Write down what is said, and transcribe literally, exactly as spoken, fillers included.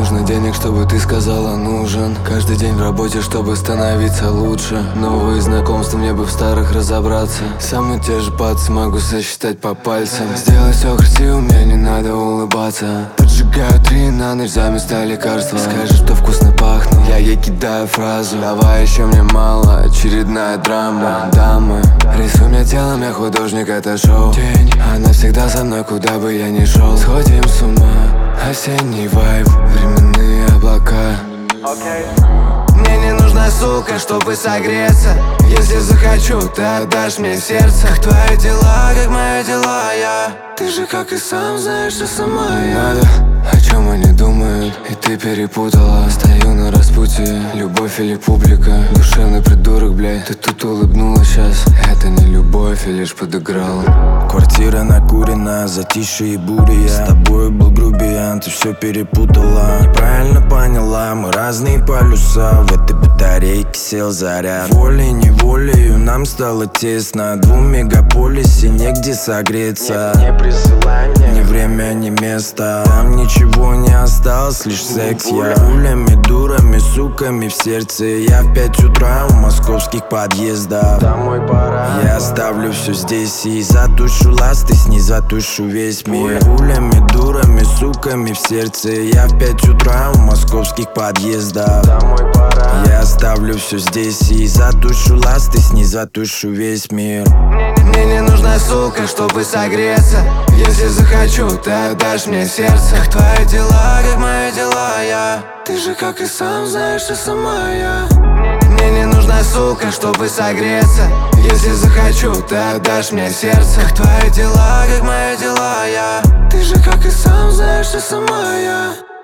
нужно денег, чтобы ты сказала нужен. Каждый день в работе, чтобы становиться лучше. Новые знакомства, мне бы в старых разобраться. Самые те же пацы могу сосчитать по пальцам. Сделай все красиво, мне не надо улыбаться. Поджигаю три на ночь за места лекарства. Скажешь, что вкусно пахнет, я ей кидаю фразу: давай еще, мне мало, очередная драма. Дамы, рисуй мне телом, я художник, это шоу. Тень, она всегда со мной, куда бы я ни шел. Сходим с ума, осенний вайб, временные облака. Мне не нужна сука, чтобы согреться. Если захочу, ты отдашь мне сердце. Как твои дела, как мои дела, я. Ты же, как и сам знаешь, что сама я. Надо, о чем они думают, и ты перепутала. Стою на распутье, любовь или публика. Душевный придурок, блядь, ты тут улыбнулась сейчас. Это не любовь, я лишь подыграл. Квартира накурена, затишье и буря. С тобой был грубиян, ты все перепутала. Неправильно поняла, мы разные полюса. В этой батарейке сел заряд. Волей-неволею нам стало тесно. В двум мегаполисе негде согреться. Не, не присылай мне ни время, ни место. Там ничего не осталось, лишь секс. Я пулями, дурами, суками в сердце. Я в пять утра у московских подъездов. Домой пора. Я оставлю все здесь и затушу ласты, с ней затушу весь мир. Пулями, дурами, суками в сердце. Я в пять утра у московских подъездов. Домой пора. Я оставлю все здесь и затушу ласты, с ней затушу весь мир. Мне не нужна сука, чтобы согреться. Если захочу, ты отдашь мне сердце. Как твои дела, как мои дела, я. Ты же, как и сам знаешь, что сама я. Мне не нужна сука, чтобы согреться. Если захочу, ты отдашь мне сердце. Как твои дела, как мои дела, я. Ты же, как и сам знаешь, что сама я.